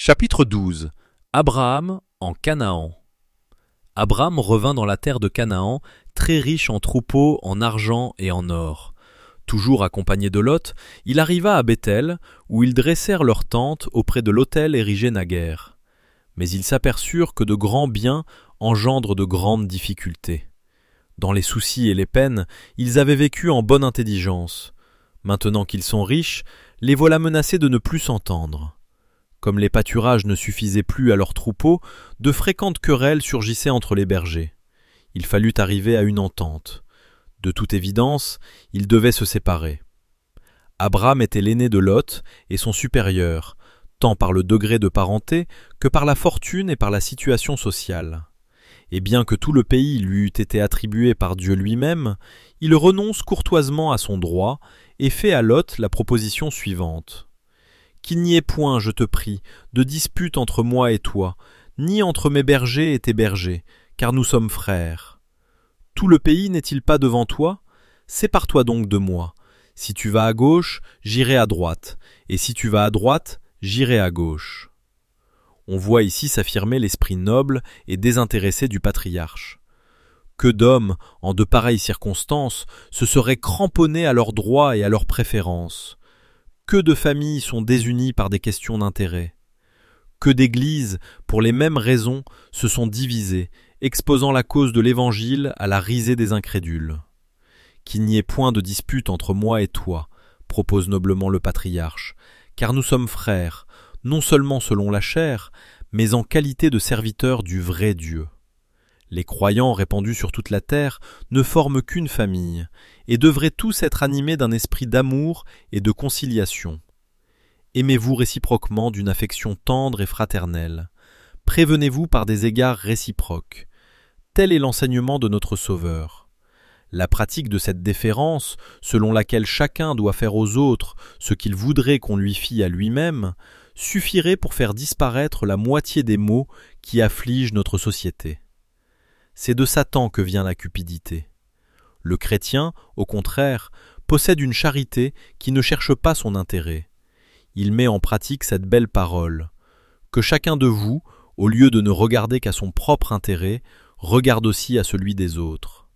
Chapitre 12. Abraham en Canaan. Abraham revint dans la terre de Canaan, très riche en troupeaux, en argent et en or. Toujours accompagné de Lot, il arriva à Béthel, où ils dressèrent leur tente auprès de l'autel érigé naguère. Mais ils s'aperçurent que de grands biens engendrent de grandes difficultés. Dans les soucis et les peines, ils avaient vécu en bonne intelligence. Maintenant qu'ils sont riches, les voilà menacés de ne plus s'entendre. Comme les pâturages ne suffisaient plus à leurs troupeaux, de fréquentes querelles surgissaient entre les bergers. Il fallut arriver à une entente. De toute évidence, ils devaient se séparer. Abraham était l'aîné de Lot et son supérieur, tant par le degré de parenté que par la fortune et par la situation sociale. Et bien que tout le pays lui eût été attribué par Dieu lui-même, il renonce courtoisement à son droit et fait à Lot la proposition suivante. Qu'il n'y ait point, je te prie, de dispute entre moi et toi, ni entre mes bergers et tes bergers, car nous sommes frères. Tout le pays n'est-il pas devant toi? Sépare-toi donc de moi. Si tu vas à gauche, j'irai à droite, et si tu vas à droite, j'irai à gauche. On voit ici s'affirmer l'esprit noble et désintéressé du patriarche. Que d'hommes, en de pareilles circonstances, se seraient cramponnés à leurs droits et à leurs préférences. Que de familles sont désunies par des questions d'intérêt. Que d'églises, pour les mêmes raisons, se sont divisées, exposant la cause de l'Évangile à la risée des incrédules. Qu'il n'y ait point de dispute entre moi et toi, propose noblement le patriarche, car nous sommes frères, non seulement selon la chair, mais en qualité de serviteurs du vrai Dieu. Les croyants répandus sur toute la terre ne forment qu'une famille, et devraient tous être animés d'un esprit d'amour et de conciliation. Aimez-vous réciproquement d'une affection tendre et fraternelle. Prévenez-vous par des égards réciproques. Tel est l'enseignement de notre Sauveur. La pratique de cette déférence, selon laquelle chacun doit faire aux autres ce qu'il voudrait qu'on lui fît à lui-même, suffirait pour faire disparaître la moitié des maux qui affligent notre société. C'est de Satan que vient la cupidité. Le chrétien, au contraire, possède une charité qui ne cherche pas son intérêt. Il met en pratique cette belle parole. Que chacun de vous, au lieu de ne regarder qu'à son propre intérêt, regarde aussi à celui des autres.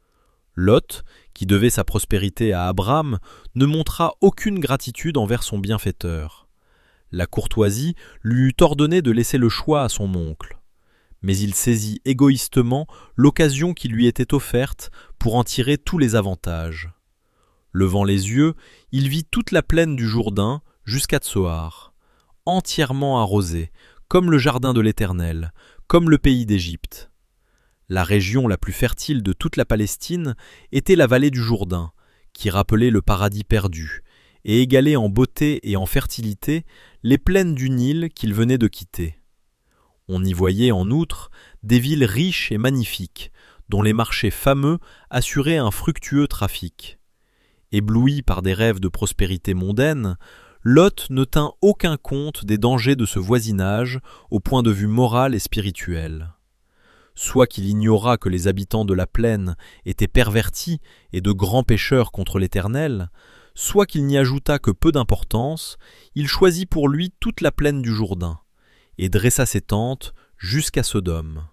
Lot, qui devait sa prospérité à Abraham, ne montra aucune gratitude envers son bienfaiteur. La courtoisie lui eût ordonné de laisser le choix à son oncle. Mais il saisit égoïstement l'occasion qui lui était offerte pour en tirer tous les avantages. Levant les yeux, il vit toute la plaine du Jourdain jusqu'à Tsoar, entièrement arrosée, comme le jardin de l'Éternel, comme le pays d'Égypte. La région la plus fertile de toute la Palestine était la vallée du Jourdain, qui rappelait le paradis perdu, et égalait en beauté et en fertilité les plaines du Nil qu'il venait de quitter. On y voyait en outre des villes riches et magnifiques, dont les marchés fameux assuraient un fructueux trafic. Ébloui par des rêves de prospérité mondaine, Lot ne tint aucun compte des dangers de ce voisinage au point de vue moral et spirituel. Soit qu'il ignorât que les habitants de la plaine étaient pervertis et de grands pécheurs contre l'Éternel, soit qu'il n'y ajoutât que peu d'importance, il choisit pour lui toute la plaine du Jourdain, et dressa ses tentes jusqu'à Sodome.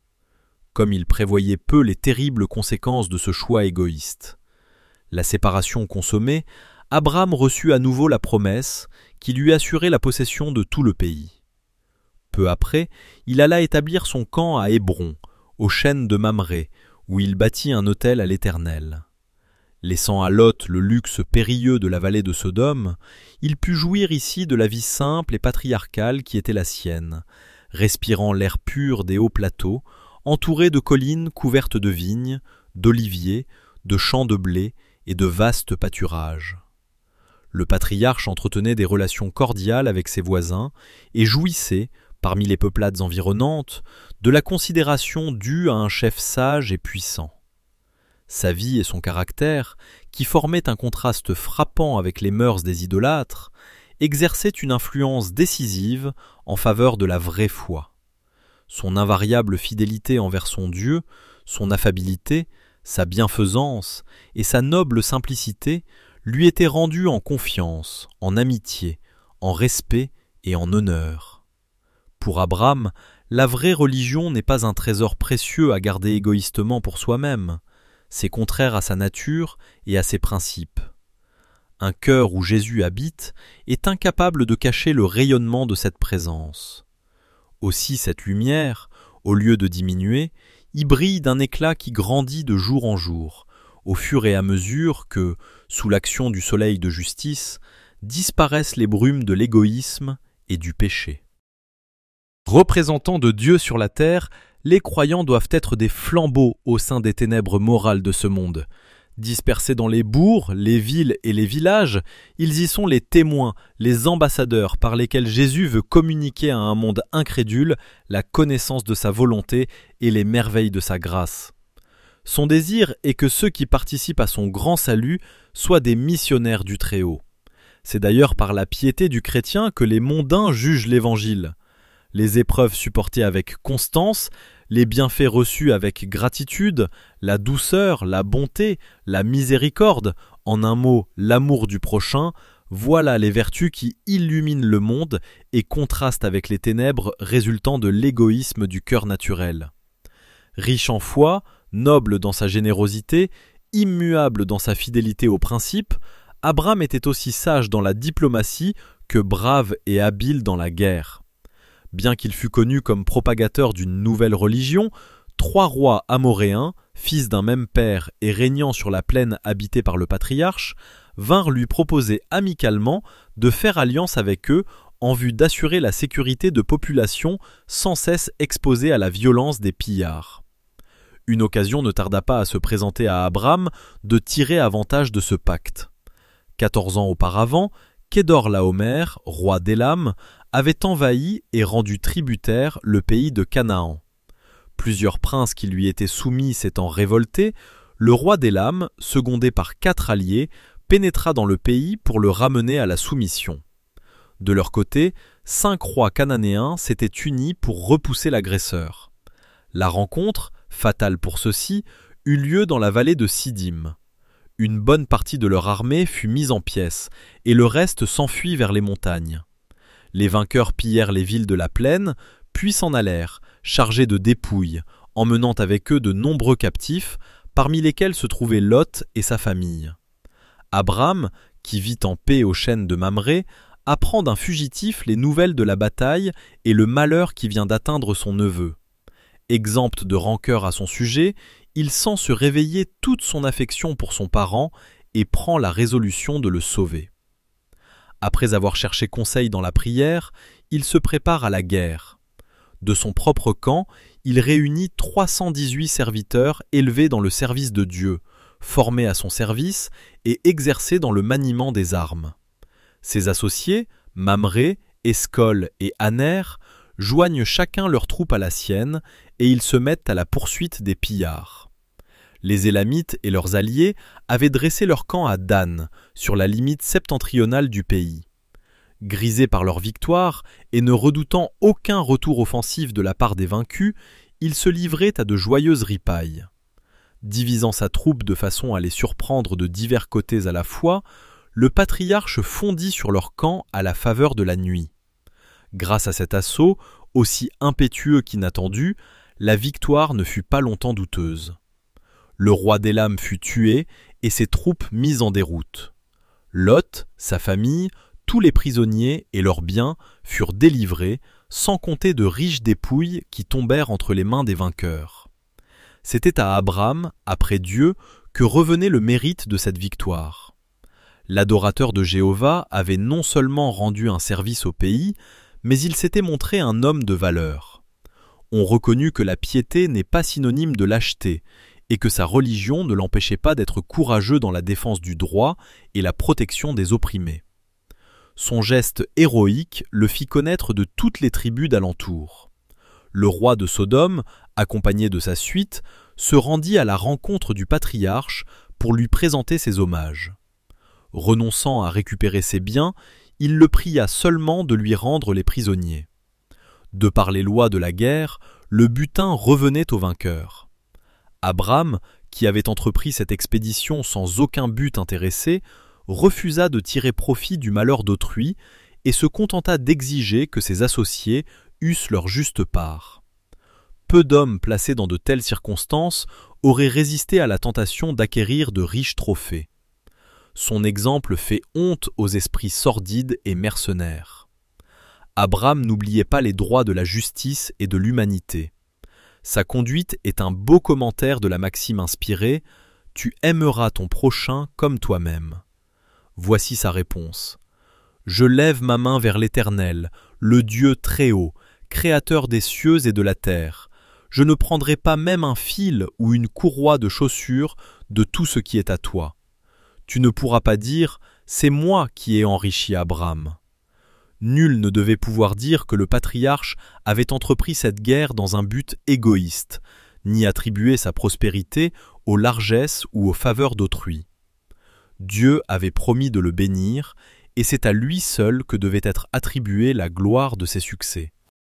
Comme il prévoyait peu les terribles conséquences de ce choix égoïste. La séparation consommée, Abraham reçut à nouveau la promesse qui lui assurait la possession de tout le pays. Peu après, il alla établir son camp à Hébron, aux chênes de Mamré, où il bâtit un autel à l'Éternel. Laissant à Lot le luxe périlleux de la vallée de Sodome, il put jouir ici de la vie simple et patriarcale qui était la sienne, respirant l'air pur des hauts plateaux, entouré de collines couvertes de vignes, d'oliviers, de champs de blé et de vastes pâturages. Le patriarche entretenait des relations cordiales avec ses voisins et jouissait, parmi les peuplades environnantes, de la considération due à un chef sage et puissant. Sa vie et son caractère, qui formaient un contraste frappant avec les mœurs des idolâtres, exerçaient une influence décisive en faveur de la vraie foi. Son invariable fidélité envers son Dieu, son affabilité, sa bienfaisance et sa noble simplicité lui étaient rendues en confiance, en amitié, en respect et en honneur. Pour Abraham, la vraie religion n'est pas un trésor précieux à garder égoïstement pour soi-même. C'est contraire à sa nature et à ses principes. Un cœur où Jésus habite est incapable de cacher le rayonnement de cette présence. Aussi cette lumière, au lieu de diminuer, y brille d'un éclat qui grandit de jour en jour, au fur et à mesure que, sous l'action du soleil de justice, disparaissent les brumes de l'égoïsme et du péché. Représentants de Dieu sur la terre, les croyants doivent être des flambeaux au sein des ténèbres morales de ce monde. Dispersés dans les bourgs, les villes et les villages, ils y sont les témoins, les ambassadeurs par lesquels Jésus veut communiquer à un monde incrédule la connaissance de sa volonté et les merveilles de sa grâce. Son désir est que ceux qui participent à son grand salut soient des missionnaires du Très-Haut. C'est d'ailleurs par la piété du chrétien que les mondains jugent l'Évangile. Les épreuves supportées avec constance, les bienfaits reçus avec gratitude, la douceur, la bonté, la miséricorde, en un mot, l'amour du prochain, voilà les vertus qui illuminent le monde et contrastent avec les ténèbres résultant de l'égoïsme du cœur naturel. Riche en foi, noble dans sa générosité, immuable dans sa fidélité aux principes, Abraham était aussi sage dans la diplomatie que brave et habile dans la guerre. Bien qu'il fût connu comme propagateur d'une nouvelle religion, 3 rois amoréens, fils d'un même père et régnant sur la plaine habitée par le patriarche, vinrent lui proposer amicalement de faire alliance avec eux en vue d'assurer la sécurité de populations sans cesse exposées à la violence des pillards. Une occasion ne tarda pas à se présenter à Abraham de tirer avantage de ce pacte. 14 ans auparavant, Kédorlaomer, roi d'Élam, avait envahi et rendu tributaire le pays de Canaan. Plusieurs princes qui lui étaient soumis s'étant révoltés, le roi d'Élam, secondé par 4 alliés, pénétra dans le pays pour le ramener à la soumission. De leur côté, 5 rois cananéens s'étaient unis pour repousser l'agresseur. La rencontre, fatale pour ceux-ci, eut lieu dans la vallée de Siddim. Une bonne partie de leur armée fut mise en pièces, et le reste s'enfuit vers les montagnes. Les vainqueurs pillèrent les villes de la plaine, puis s'en allèrent, chargés de dépouilles, emmenant avec eux de nombreux captifs, parmi lesquels se trouvait Lot et sa famille. Abraham, qui vit en paix aux chênes de Mamré, apprend d'un fugitif les nouvelles de la bataille et le malheur qui vient d'atteindre son neveu. Exempt de rancœur à son sujet, il sent se réveiller toute son affection pour son parent et prend la résolution de le sauver. Après avoir cherché conseil dans la prière, il se prépare à la guerre. De son propre camp, il réunit 318 serviteurs élevés dans le service de Dieu, formés à son service et exercés dans le maniement des armes. Ses associés, Mamré, Escol et Aner, joignent chacun leur troupe à la sienne et ils se mettent à la poursuite des pillards. Les Élamites et leurs alliés avaient dressé leur camp à Dan, sur la limite septentrionale du pays. Grisés par leur victoire et ne redoutant aucun retour offensif de la part des vaincus, ils se livraient à de joyeuses ripailles. Divisant sa troupe de façon à les surprendre de divers côtés à la fois, le patriarche fondit sur leur camp à la faveur de la nuit. Grâce à cet assaut, aussi impétueux qu'inattendu, la victoire ne fut pas longtemps douteuse. Le roi d'Élam fut tué et ses troupes mises en déroute. Lot, sa famille, tous les prisonniers et leurs biens furent délivrés, sans compter de riches dépouilles qui tombèrent entre les mains des vainqueurs. C'était à Abraham, après Dieu, que revenait le mérite de cette victoire. L'adorateur de Jéhovah avait non seulement rendu un service au pays, mais il s'était montré un homme de valeur. On reconnut que la piété n'est pas synonyme de lâcheté, et que sa religion ne l'empêchait pas d'être courageux dans la défense du droit et la protection des opprimés. Son geste héroïque le fit connaître de toutes les tribus d'alentour. Le roi de Sodome, accompagné de sa suite, se rendit à la rencontre du patriarche pour lui présenter ses hommages. Renonçant à récupérer ses biens, il le pria seulement de lui rendre les prisonniers. De par les lois de la guerre, le butin revenait au vainqueur. Abraham, qui avait entrepris cette expédition sans aucun but intéressé, refusa de tirer profit du malheur d'autrui et se contenta d'exiger que ses associés eussent leur juste part. Peu d'hommes placés dans de telles circonstances auraient résisté à la tentation d'acquérir de riches trophées. Son exemple fait honte aux esprits sordides et mercenaires. Abraham n'oubliait pas les droits de la justice et de l'humanité. Sa conduite est un beau commentaire de la maxime inspirée « Tu aimeras ton prochain comme toi-même ». Voici sa réponse. « Je lève ma main vers l'Éternel, le Dieu très haut, créateur des cieux et de la terre. Je ne prendrai pas même un fil ou une courroie de chaussure de tout ce qui est à toi. Tu ne pourras pas dire « C'est moi qui ai enrichi Abraham ». Nul ne devait pouvoir dire que le patriarche avait entrepris cette guerre dans un but égoïste, ni attribuer sa prospérité aux largesses ou aux faveurs d'autrui. Dieu avait promis de le bénir, et c'est à lui seul que devait être attribuée la gloire de ses succès.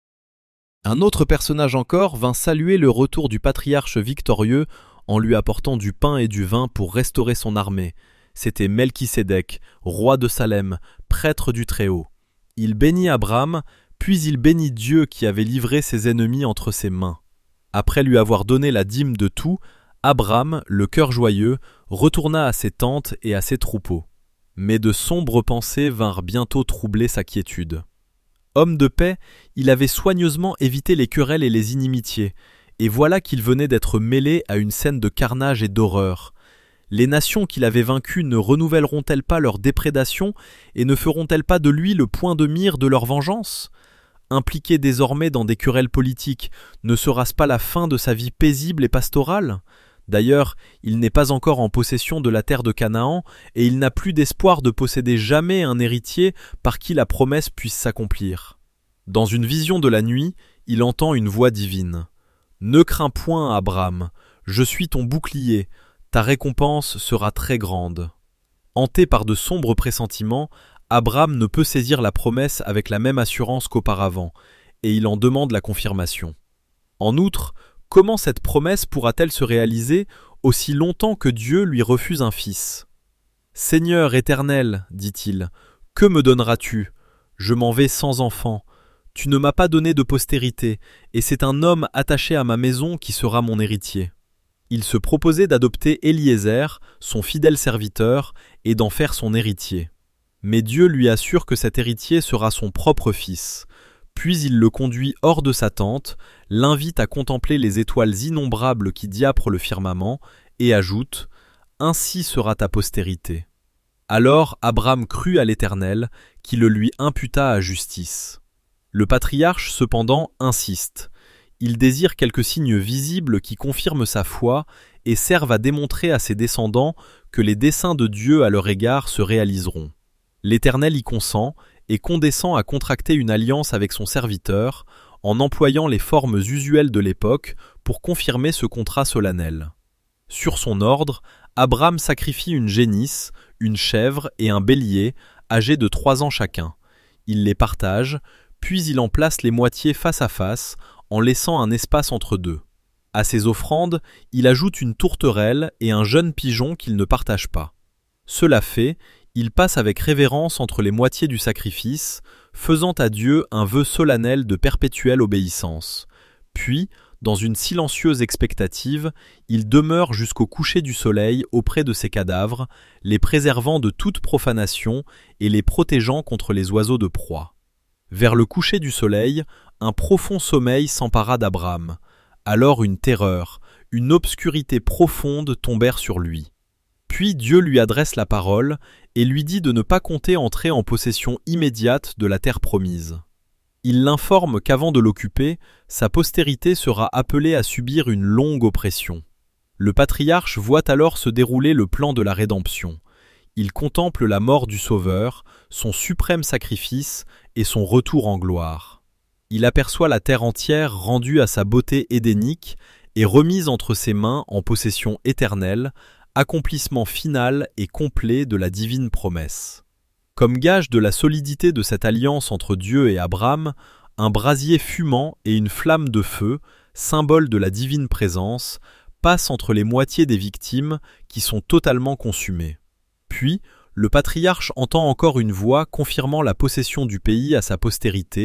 Un autre personnage encore vint saluer le retour du patriarche victorieux en lui apportant du pain et du vin pour restaurer son armée. C'était Melchisédek, roi de Salem, prêtre du Très-Haut. Il bénit Abraham, puis il bénit Dieu qui avait livré ses ennemis entre ses mains. Après lui avoir donné la dîme de tout, Abraham, le cœur joyeux, retourna à ses tentes et à ses troupeaux. Mais de sombres pensées vinrent bientôt troubler sa quiétude. Homme de paix, il avait soigneusement évité les querelles et les inimitiés, et voilà qu'il venait d'être mêlé à une scène de carnage et d'horreur. Les nations qu'il avait vaincues ne renouvelleront-elles pas leur déprédation et ne feront-elles pas de lui le point de mire de leur vengeance ? Impliqué désormais dans des querelles politiques, ne sera-ce pas la fin de sa vie paisible et pastorale ? D'ailleurs, il n'est pas encore en possession de la terre de Canaan et il n'a plus d'espoir de posséder jamais un héritier par qui la promesse puisse s'accomplir. Dans une vision de la nuit, il entend une voix divine. « Ne crains point, Abraham, je suis ton bouclier, ta récompense sera très grande. » Hanté par de sombres pressentiments, Abraham ne peut saisir la promesse avec la même assurance qu'auparavant, et il en demande la confirmation. En outre, comment cette promesse pourra-t-elle se réaliser aussi longtemps que Dieu lui refuse un fils ? « Seigneur éternel, dit-il, que me donneras-tu ? Je m'en vais sans enfant. Tu ne m'as pas donné de postérité, et c'est un homme attaché à ma maison qui sera mon héritier. » Il se proposait d'adopter Éliézer, son fidèle serviteur, et d'en faire son héritier. Mais Dieu lui assure que cet héritier sera son propre fils. Puis il le conduit hors de sa tente, l'invite à contempler les étoiles innombrables qui diaprent le firmament, et ajoute « Ainsi sera ta postérité. » Alors Abraham crut à l'Éternel, qui le lui imputa à justice. Le patriarche, cependant, insiste. Il désire quelques signes visibles qui confirment sa foi et servent à démontrer à ses descendants que les desseins de Dieu à leur égard se réaliseront. L'Éternel y consent et condescend à contracter une alliance avec son serviteur en employant les formes usuelles de l'époque pour confirmer ce contrat solennel. Sur son ordre, Abraham sacrifie une génisse, une chèvre et un bélier, âgés de 3 ans chacun. Il les partage, puis il en place les moitiés face à face, en laissant un espace entre deux. À ses offrandes, il ajoute une tourterelle et un jeune pigeon qu'il ne partage pas. Cela fait, il passe avec révérence entre les moitiés du sacrifice, faisant à Dieu un vœu solennel de perpétuelle obéissance. Puis, dans une silencieuse expectative, il demeure jusqu'au coucher du soleil auprès de ces cadavres, les préservant de toute profanation et les protégeant contre les oiseaux de proie. Vers le coucher du soleil, un profond sommeil s'empara d'Abraham. Alors une terreur, une obscurité profonde tombèrent sur lui. Puis Dieu lui adresse la parole et lui dit de ne pas compter entrer en possession immédiate de la terre promise. Il l'informe qu'avant de l'occuper, sa postérité sera appelée à subir une longue oppression. Le patriarche voit alors se dérouler le plan de la rédemption. Il contemple la mort du Sauveur, son suprême sacrifice et son retour en gloire. Il aperçoit la terre entière rendue à sa beauté édénique et remise entre ses mains en possession éternelle, accomplissement final et complet de la divine promesse. Comme gage de la solidité de cette alliance entre Dieu et Abraham, un brasier fumant et une flamme de feu, symbole de la divine présence, passent entre les moitiés des victimes qui sont totalement consumées. Puis, le patriarche entend encore une voix confirmant la possession du pays à sa postérité,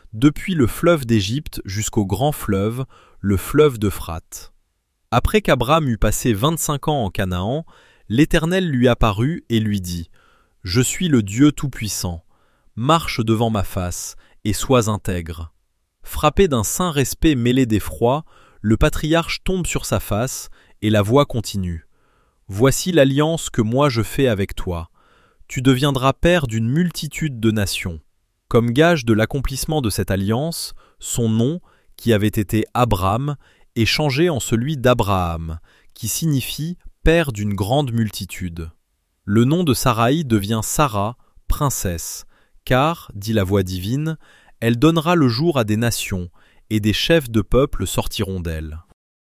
depuis le fleuve d'Égypte jusqu'au grand fleuve, le fleuve d'Euphrate. Après qu'Abraham eut passé 25 ans en Canaan, l'Éternel lui apparut et lui dit : « Je suis le Dieu Tout-Puissant. Marche devant ma face et sois intègre. » Frappé d'un saint respect mêlé d'effroi, le patriarche tombe sur sa face et la voix continue. « Voici l'alliance que moi je fais avec toi. Tu deviendras père d'une multitude de nations. » Comme gage de l'accomplissement de cette alliance, son nom, qui avait été Abram, est changé en celui d'Abraham, qui signifie « père d'une grande multitude ». Le nom de Saraï devient Sarah, princesse, car, dit la voix divine, elle donnera le jour à des nations, et des chefs de peuple sortiront d'elle.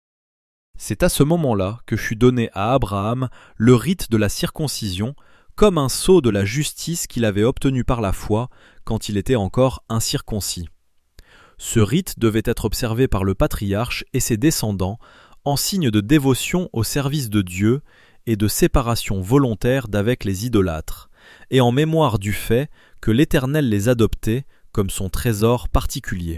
C'est à ce moment-là que fut donné à Abraham le rite de la circoncision, comme un sceau de la justice qu'il avait obtenu par la foi quand il était encore incirconcis. Ce rite devait être observé par le patriarche et ses descendants en signe de dévotion au service de Dieu et de séparation volontaire d'avec les idolâtres, et en mémoire du fait que l'Éternel les adoptait comme son trésor particulier.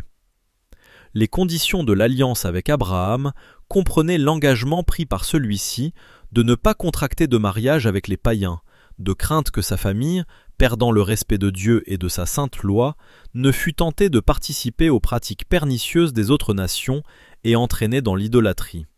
Les conditions de l'alliance avec Abraham comprenaient l'engagement pris par celui-ci de ne pas contracter de mariage avec les païens, de crainte que sa famille, perdant le respect de Dieu et de sa sainte loi, ne fût tentée de participer aux pratiques pernicieuses des autres nations et entraînée dans l'idolâtrie.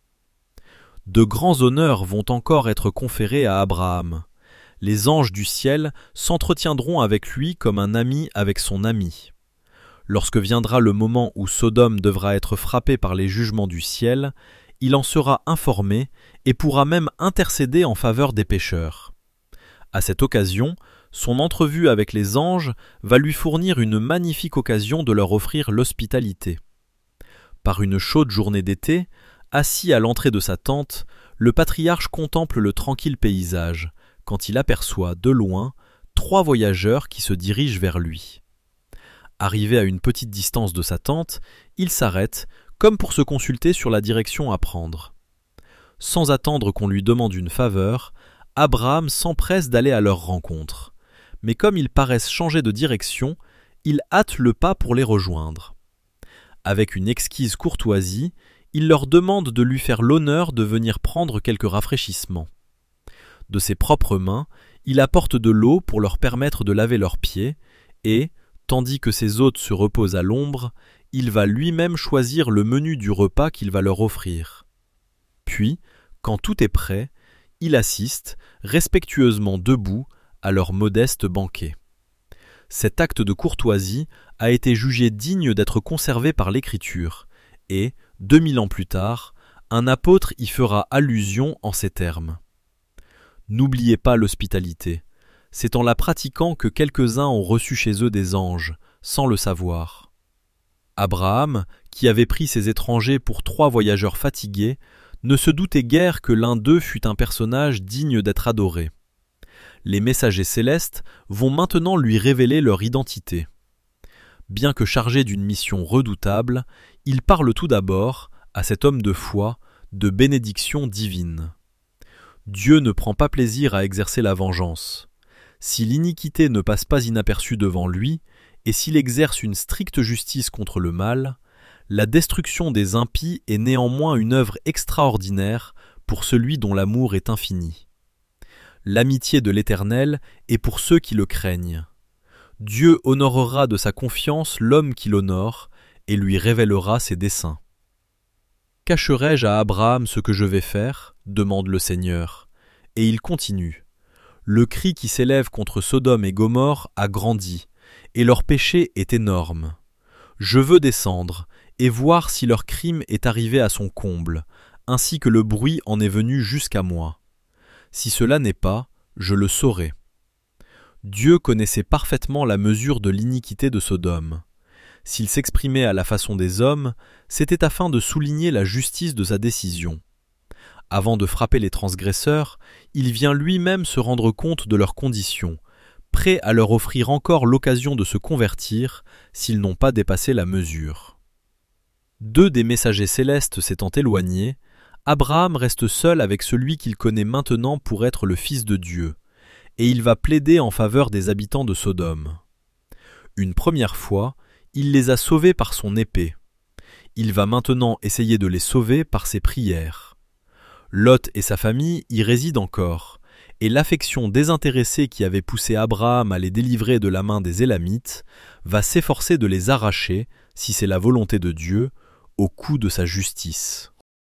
De grands honneurs vont encore être conférés à Abraham. Les anges du ciel s'entretiendront avec lui comme un ami avec son ami. Lorsque viendra le moment où Sodome devra être frappée par les jugements du ciel, il en sera informé et pourra même intercéder en faveur des pécheurs. À cette occasion, son entrevue avec les anges va lui fournir une magnifique occasion de leur offrir l'hospitalité. Par une chaude journée d'été, assis à l'entrée de sa tente, le patriarche contemple le tranquille paysage, quand il aperçoit, de loin, 3 voyageurs qui se dirigent vers lui. Arrivé à une petite distance de sa tente, il s'arrête, comme pour se consulter sur la direction à prendre. Sans attendre qu'on lui demande une faveur, Abraham s'empresse d'aller à leur rencontre. Mais comme ils paraissent changer de direction, il hâte le pas pour les rejoindre. Avec une exquise courtoisie, il leur demande de lui faire l'honneur de venir prendre quelques rafraîchissements. De ses propres mains, il apporte de l'eau pour leur permettre de laver leurs pieds et, tandis que ses hôtes se reposent à l'ombre, il va lui-même choisir le menu du repas qu'il va leur offrir. Puis, quand tout est prêt, il assiste, respectueusement debout, à leur modeste banquet. Cet acte de courtoisie a été jugé digne d'être conservé par l'Écriture, et, 2000 ans plus tard, un apôtre y fera allusion en ces termes. N'oubliez pas l'hospitalité. C'est en la pratiquant que quelques-uns ont reçu chez eux des anges, sans le savoir. Abraham, qui avait pris ces étrangers pour 3 voyageurs fatigués, ne se doutait guère que l'un d'eux fût un personnage digne d'être adoré. Les messagers célestes vont maintenant lui révéler leur identité. Bien que chargé d'une mission redoutable, il parle tout d'abord, à cet homme de foi, de bénédiction divine. Dieu ne prend pas plaisir à exercer la vengeance. Si l'iniquité ne passe pas inaperçue devant lui, et s'il exerce une stricte justice contre le mal, la destruction des impies est néanmoins une œuvre extraordinaire pour celui dont l'amour est infini. L'amitié de l'Éternel est pour ceux qui le craignent. Dieu honorera de sa confiance l'homme qui l'honore et lui révélera ses desseins. Cacherai-je à Abraham ce que je vais faire ? Demande le Seigneur. Et il continue. Le cri qui s'élève contre Sodome et Gomorrhe a grandi, et leur péché est énorme. Je veux descendre et voir si leur crime est arrivé à son comble, ainsi que le bruit en est venu jusqu'à moi. Si cela n'est pas, je le saurai. Dieu connaissait parfaitement la mesure de l'iniquité de Sodome. S'il s'exprimait à la façon des hommes, c'était afin de souligner la justice de sa décision. Avant de frapper les transgresseurs, il vient lui-même se rendre compte de leurs conditions, prêt à leur offrir encore l'occasion de se convertir s'ils n'ont pas dépassé la mesure. 2 des messagers célestes s'étant éloignés, Abraham reste seul avec celui qu'il connaît maintenant pour être le Fils de Dieu, et il va plaider en faveur des habitants de Sodome. Une première fois, il les a sauvés par son épée. Il va maintenant essayer de les sauver par ses prières. Lot et sa famille y résident encore, et l'affection désintéressée qui avait poussé Abraham à les délivrer de la main des Élamites va s'efforcer de les arracher, si c'est la volonté de Dieu, au coup de sa justice.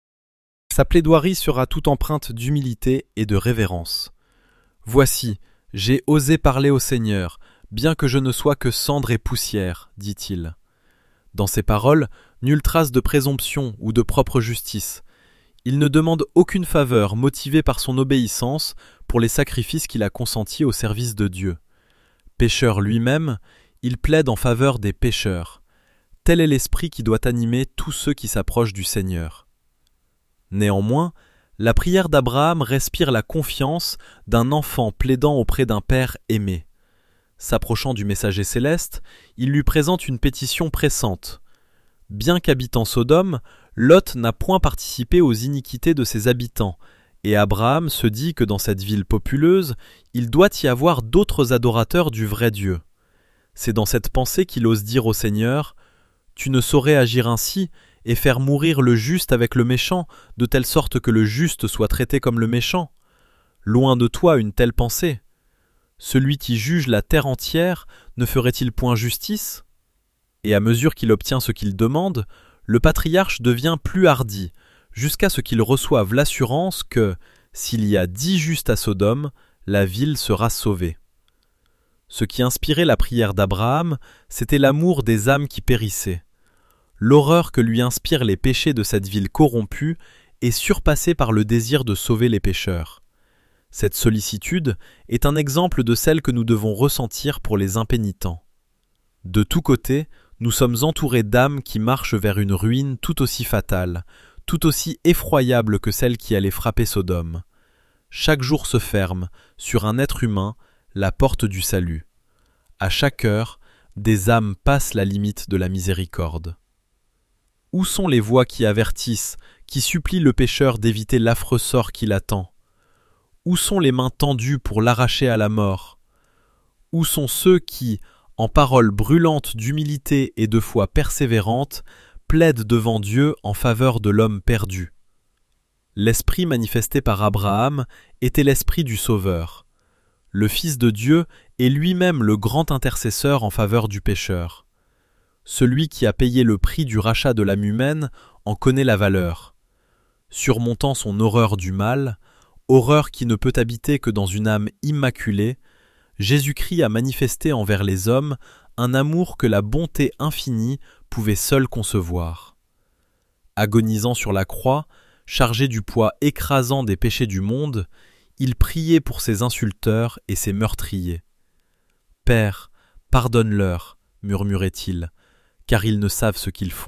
Sa plaidoirie sera toute empreinte d'humilité et de révérence. « Voici, j'ai osé parler au Seigneur, bien que je ne sois que cendre et poussière, dit-il. » Dans ses paroles, nulle trace de présomption ou de propre justice. Il ne demande aucune faveur motivée par son obéissance pour les sacrifices qu'il a consentis au service de Dieu. Pécheur lui-même, il plaide en faveur des pécheurs. Tel est l'esprit qui doit animer tous ceux qui s'approchent du Seigneur. Néanmoins, la prière d'Abraham respire la confiance d'un enfant plaidant auprès d'un père aimé. S'approchant du messager céleste, il lui présente une pétition pressante. Bien qu'habitant Sodome, Lot n'a point participé aux iniquités de ses habitants, et Abraham se dit que dans cette ville populeuse, il doit y avoir d'autres adorateurs du vrai Dieu. C'est dans cette pensée qu'il ose dire au Seigneur « Tu ne saurais agir ainsi et faire mourir le juste avec le méchant, de telle sorte que le juste soit traité comme le méchant. Loin de toi une telle pensée. Celui qui juge la terre entière ne ferait-il point justice ?» Et à mesure qu'il obtient ce qu'il demande, le patriarche devient plus hardi, jusqu'à ce qu'il reçoive l'assurance que, s'il y a 10 justes à Sodome, la ville sera sauvée. Ce qui inspirait la prière d'Abraham, c'était l'amour des âmes qui périssaient. L'horreur que lui inspirent les péchés de cette ville corrompue est surpassée par le désir de sauver les pécheurs. Cette sollicitude est un exemple de celle que nous devons ressentir pour les impénitents. De tous côtés, nous sommes entourés d'âmes qui marchent vers une ruine tout aussi fatale, tout aussi effroyable que celle qui allait frapper Sodome. Chaque jour se ferme, sur un être humain, la porte du salut. À chaque heure, des âmes passent la limite de la miséricorde. Où sont les voix qui avertissent, qui supplient le pécheur d'éviter l'affreux sort qui l'attend? Où sont les mains tendues pour l'arracher à la mort? Où sont ceux qui, en paroles brûlantes d'humilité et de foi persévérante, plaident devant Dieu en faveur de l'homme perdu? L'esprit manifesté par Abraham était l'esprit du Sauveur. Le Fils de Dieu est lui-même le grand intercesseur en faveur du pécheur. Celui qui a payé le prix du rachat de l'âme humaine en connaît la valeur. Surmontant son horreur du mal, horreur qui ne peut habiter que dans une âme immaculée, Jésus-Christ a manifesté envers les hommes un amour que la bonté infinie pouvait seule concevoir. Agonisant sur la croix, chargé du poids écrasant des péchés du monde, il priait pour ses insulteurs et ses meurtriers. « Père, pardonne-leur, murmurait-il, car ils ne savent ce qu'ils font. »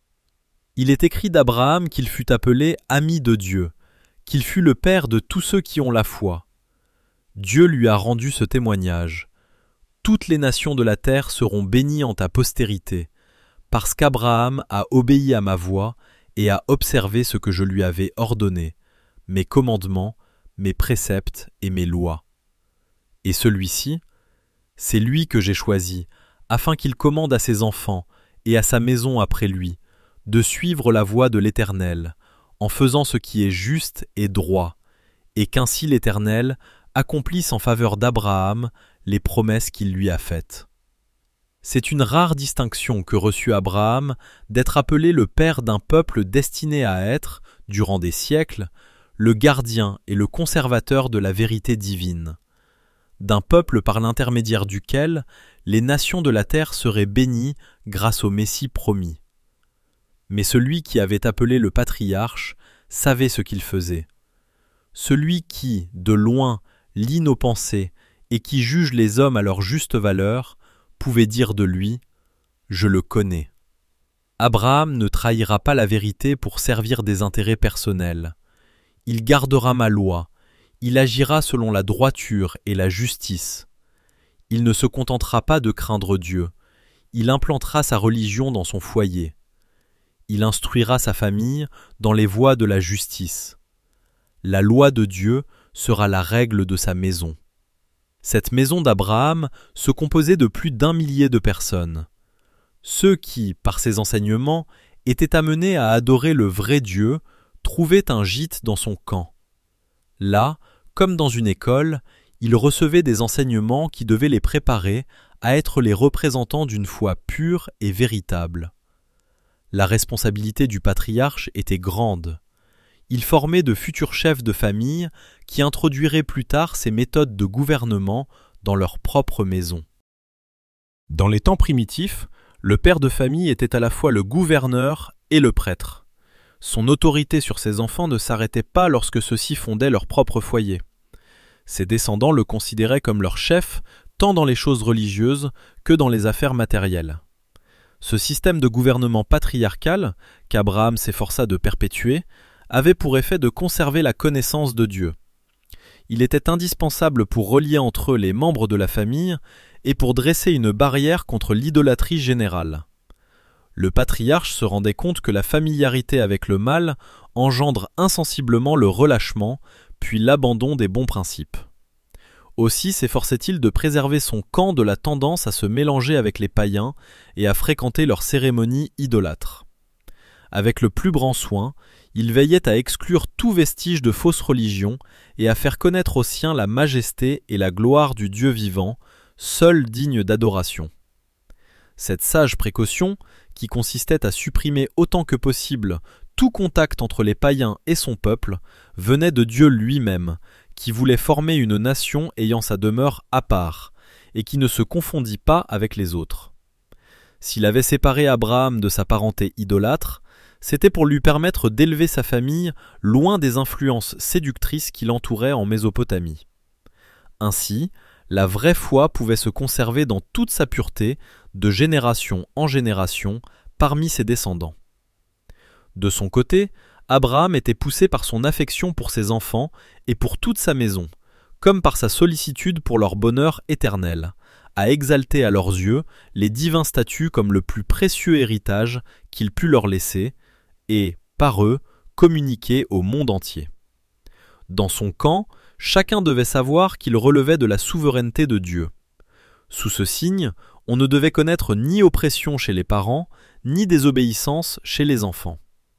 Il est écrit d'Abraham qu'il fut appelé ami de Dieu, qu'il fut le père de tous ceux qui ont la foi. Dieu lui a rendu ce témoignage. Toutes les nations de la terre seront bénies en ta postérité, parce qu'Abraham a obéi à ma voix et a observé ce que je lui avais ordonné, mes commandements, mes préceptes et mes lois. Et celui-ci, c'est lui que j'ai choisi, afin qu'il commande à ses enfants et à sa maison après lui, de suivre la voie de l'Éternel, en faisant ce qui est juste et droit, et qu'ainsi l'Éternel accomplisse en faveur d'Abraham les promesses qu'il lui a faites. C'est une rare distinction que reçut Abraham d'être appelé le père d'un peuple destiné à être, durant des siècles, le gardien et le conservateur de la vérité divine, d'un peuple par l'intermédiaire duquel les nations de la terre seraient bénies grâce au Messie promis. Mais celui qui avait appelé le patriarche savait ce qu'il faisait. Celui qui, de loin, lit nos pensées et qui juge les hommes à leur juste valeur, pouvait dire de lui « Je le connais ». Abraham ne trahira pas la vérité pour servir des intérêts personnels. Il gardera ma loi, il agira selon la droiture et la justice. Il ne se contentera pas de craindre Dieu, il implantera sa religion dans son foyer. Il instruira sa famille dans les voies de la justice. La loi de Dieu sera la règle de sa maison. Cette maison d'Abraham se composait de plus d'1 millier de personnes. Ceux qui, par ses enseignements, étaient amenés à adorer le vrai Dieu, trouvaient un gîte dans son camp. Là, comme dans une école, ils recevaient des enseignements qui devaient les préparer à être les représentants d'une foi pure et véritable. La responsabilité du patriarche était grande. Il formait de futurs chefs de famille qui introduiraient plus tard ces méthodes de gouvernement dans leur propre maison. Dans les temps primitifs, le père de famille était à la fois le gouverneur et le prêtre. Son autorité sur ses enfants ne s'arrêtait pas lorsque ceux-ci fondaient leur propre foyer. Ses descendants le considéraient comme leur chef, tant dans les choses religieuses que dans les affaires matérielles. Ce système de gouvernement patriarcal, qu'Abraham s'efforça de perpétuer, avait pour effet de conserver la connaissance de Dieu. Il était indispensable pour relier entre eux les membres de la famille et pour dresser une barrière contre l'idolâtrie générale. Le patriarche se rendait compte que la familiarité avec le mal engendre insensiblement le relâchement, puis l'abandon des bons principes. Aussi s'efforçait-il de préserver son camp de la tendance à se mélanger avec les païens et à fréquenter leurs cérémonies idolâtres. Avec le plus grand soin, il veillait à exclure tout vestige de fausse religion et à faire connaître aux siens la majesté et la gloire du Dieu vivant, seul digne d'adoration. Cette sage précaution, qui consistait à supprimer autant que possible tout contact entre les païens et son peuple, venait de Dieu lui-même, qui voulait former une nation ayant sa demeure à part, et qui ne se confondit pas avec les autres. S'il avait séparé Abraham de sa parenté idolâtre, c'était pour lui permettre d'élever sa famille loin des influences séductrices qui l'entouraient en Mésopotamie. Ainsi, la vraie foi pouvait se conserver dans toute sa pureté, de génération en génération, parmi ses descendants. De son côté, Abraham était poussé par son affection pour ses enfants et pour toute sa maison, comme par sa sollicitude pour leur bonheur éternel, à exalter à leurs yeux les divins statuts comme le plus précieux héritage qu'il put leur laisser, et, par eux, communiquer au monde entier. Dans son camp, chacun devait savoir qu'il relevait de la souveraineté de Dieu. Sous ce signe, on ne devait connaître ni oppression chez les parents, ni désobéissance chez les enfants.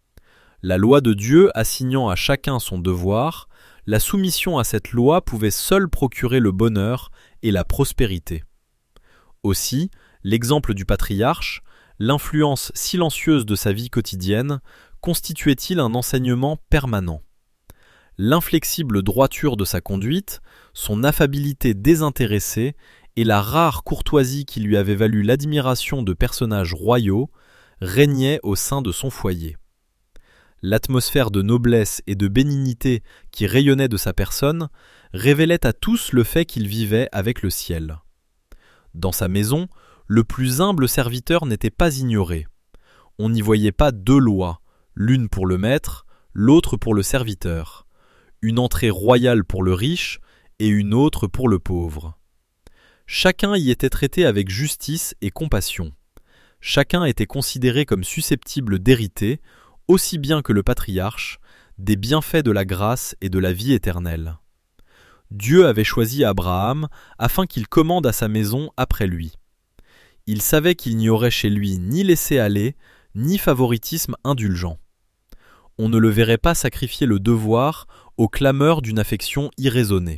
La loi de Dieu assignant à chacun son devoir, la soumission à cette loi pouvait seule procurer le bonheur et la prospérité. Aussi, l'exemple du patriarche, l'influence silencieuse de sa vie quotidienne, constituait-il un enseignement permanent. L'inflexible droiture de sa conduite, son affabilité désintéressée et la rare courtoisie qui lui avait valu l'admiration de personnages royaux régnaient au sein de son foyer. L'atmosphère de noblesse et de bénignité qui rayonnait de sa personne révélait à tous le fait qu'il vivait avec le ciel. Dans sa maison, le plus humble serviteur n'était pas ignoré. On n'y voyait pas deux lois, l'une pour le maître, l'autre pour le serviteur, une entrée royale pour le riche et une autre pour le pauvre. Chacun y était traité avec justice et compassion. Chacun était considéré comme susceptible d'hériter, aussi bien que le patriarche, des bienfaits de la grâce et de la vie éternelle. Dieu avait choisi Abraham afin qu'il commande à sa maison après lui. Il savait qu'il n'y aurait chez lui ni laisser-aller, ni favoritisme indulgent. On ne le verrait pas sacrifier le devoir aux clameurs d'une affection irraisonnée.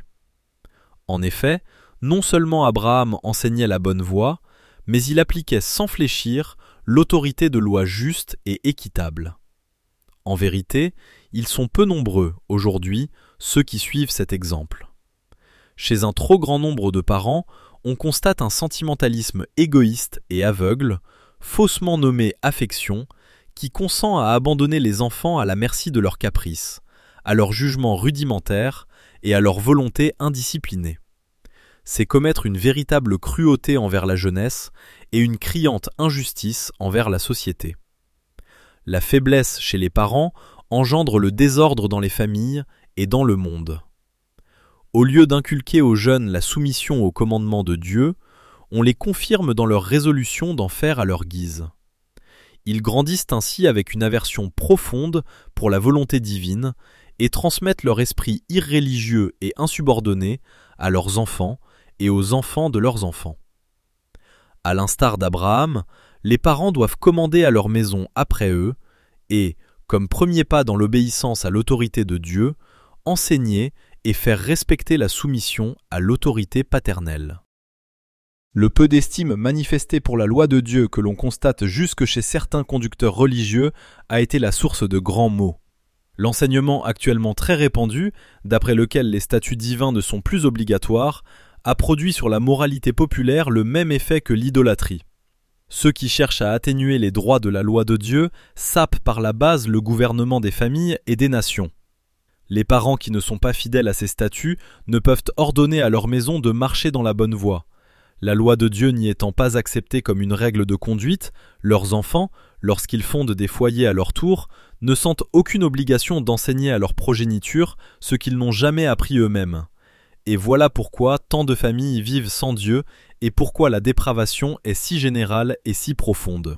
En effet, non seulement Abraham enseignait la bonne voie, mais il appliquait sans fléchir l'autorité de lois justes et équitables. En vérité, ils sont peu nombreux, aujourd'hui, ceux qui suivent cet exemple. Chez un trop grand nombre de parents, on constate un sentimentalisme égoïste et aveugle, faussement nommé affection, qui consent à abandonner les enfants à la merci de leurs caprices, à leur jugement rudimentaire et à leur volonté indisciplinée. C'est commettre une véritable cruauté envers la jeunesse et une criante injustice envers la société. La faiblesse chez les parents engendre le désordre dans les familles et dans le monde. Au lieu d'inculquer aux jeunes la soumission aux commandements de Dieu, on les confirme dans leur résolution d'en faire à leur guise. Ils grandissent ainsi avec une aversion profonde pour la volonté divine et transmettent leur esprit irréligieux et insubordonné à leurs enfants et aux enfants de leurs enfants. À l'instar d'Abraham, les parents doivent commander à leur maison après eux et, comme premier pas dans l'obéissance à l'autorité de Dieu, enseigner et faire respecter la soumission à l'autorité paternelle. Le peu d'estime manifesté pour la loi de Dieu que l'on constate jusque chez certains conducteurs religieux a été la source de grands maux. L'enseignement actuellement très répandu, d'après lequel les statuts divins ne sont plus obligatoires, a produit sur la moralité populaire le même effet que l'idolâtrie. Ceux qui cherchent à atténuer les droits de la loi de Dieu sapent par la base le gouvernement des familles et des nations. Les parents qui ne sont pas fidèles à ces statuts ne peuvent ordonner à leur maison de marcher dans la bonne voie. La loi de Dieu n'y étant pas acceptée comme une règle de conduite, leurs enfants, lorsqu'ils fondent des foyers à leur tour, ne sentent aucune obligation d'enseigner à leur progéniture ce qu'ils n'ont jamais appris eux-mêmes. Et voilà pourquoi tant de familles vivent sans Dieu et pourquoi la dépravation est si générale et si profonde.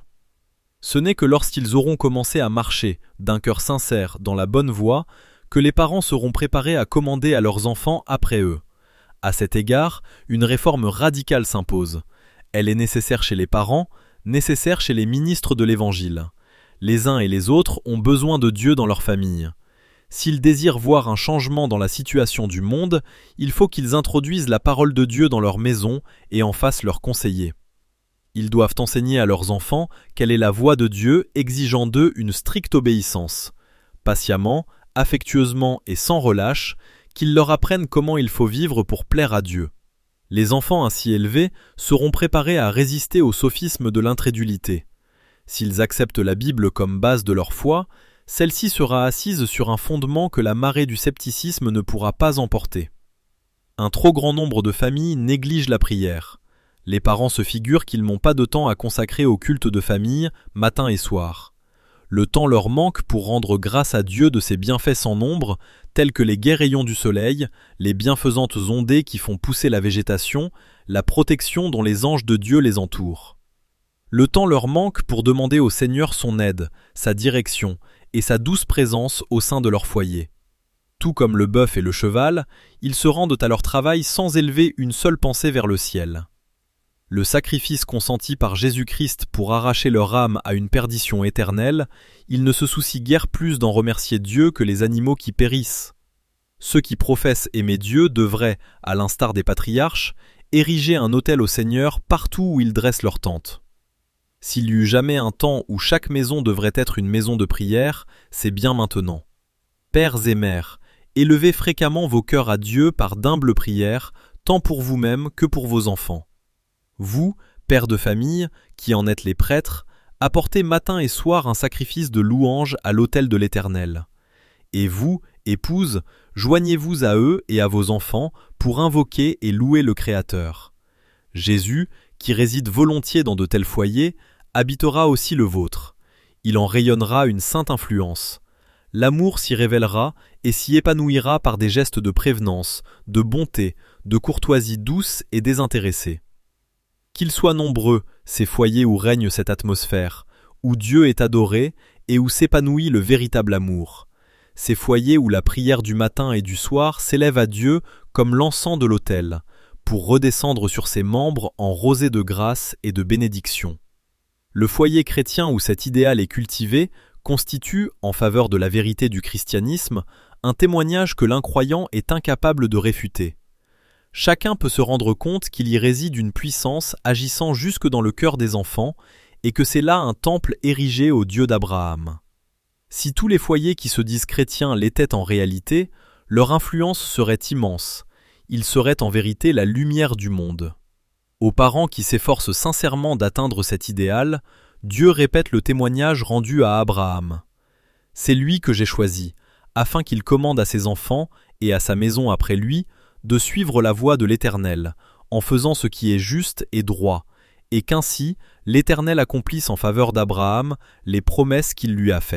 Ce n'est que lorsqu'ils auront commencé à marcher, d'un cœur sincère, dans la bonne voie, que les parents seront préparés à commander à leurs enfants après eux. À cet égard, une réforme radicale s'impose. Elle est nécessaire chez les parents, nécessaire chez les ministres de l'Évangile. Les uns et les autres ont besoin de Dieu dans leur famille. S'ils désirent voir un changement dans la situation du monde, il faut qu'ils introduisent la parole de Dieu dans leur maison et en fassent leur conseiller. Ils doivent enseigner à leurs enfants quelle est la voie de Dieu, exigeant d'eux une stricte obéissance. Patiemment, affectueusement et sans relâche, qu'ils leur apprennent comment il faut vivre pour plaire à Dieu. Les enfants ainsi élevés seront préparés à résister au sophisme de l'incrédulité. S'ils acceptent la Bible comme base de leur foi, celle-ci sera assise sur un fondement que la marée du scepticisme ne pourra pas emporter. Un trop grand nombre de familles négligent la prière. Les parents se figurent qu'ils n'ont pas de temps à consacrer au culte de famille, matin et soir. Le temps leur manque pour rendre grâce à Dieu de ses bienfaits sans nombre, tels que les gais rayons du soleil, les bienfaisantes ondées qui font pousser la végétation, la protection dont les anges de Dieu les entourent. Le temps leur manque pour demander au Seigneur son aide, sa direction et sa douce présence au sein de leur foyer. Tout comme le bœuf et le cheval, ils se rendent à leur travail sans élever une seule pensée vers le ciel. Le sacrifice consenti par Jésus-Christ pour arracher leur âme à une perdition éternelle, ils ne se soucient guère plus d'en remercier Dieu que les animaux qui périssent. Ceux qui professent aimer Dieu devraient, à l'instar des patriarches, ériger un autel au Seigneur partout où ils dressent leur tente. S'il y eut jamais un temps où chaque maison devrait être une maison de prière, c'est bien maintenant. Pères et mères, élevez fréquemment vos cœurs à Dieu par d'humbles prières, tant pour vous-même que pour vos enfants. Vous, pères de famille, qui en êtes les prêtres, apportez matin et soir un sacrifice de louange à l'autel de l'Éternel. Et vous, épouses, joignez-vous à eux et à vos enfants pour invoquer et louer le Créateur. Jésus, qui réside volontiers dans de tels foyers, habitera aussi le vôtre. Il en rayonnera une sainte influence. L'amour s'y révélera et s'y épanouira par des gestes de prévenance, de bonté, de courtoisie douce et désintéressée. Qu'ils soient nombreux, ces foyers où règne cette atmosphère, où Dieu est adoré et où s'épanouit le véritable amour. Ces foyers où la prière du matin et du soir s'élève à Dieu comme l'encens de l'autel, pour redescendre sur ses membres en rosée de grâce et de bénédiction. Le foyer chrétien où cet idéal est cultivé constitue, en faveur de la vérité du christianisme, un témoignage que l'incroyant est incapable de réfuter. Chacun peut se rendre compte qu'il y réside une puissance agissant jusque dans le cœur des enfants et que c'est là un temple érigé au Dieu d'Abraham. Si tous les foyers qui se disent chrétiens l'étaient en réalité, leur influence serait immense. Ils seraient en vérité la lumière du monde. Aux parents qui s'efforcent sincèrement d'atteindre cet idéal, Dieu répète le témoignage rendu à Abraham. « C'est lui que j'ai choisi, afin qu'il commande à ses enfants et à sa maison après lui de suivre la voie de l'Éternel, en faisant ce qui est juste et droit, et qu'ainsi l'Éternel accomplisse en faveur d'Abraham les promesses qu'il lui a faites. »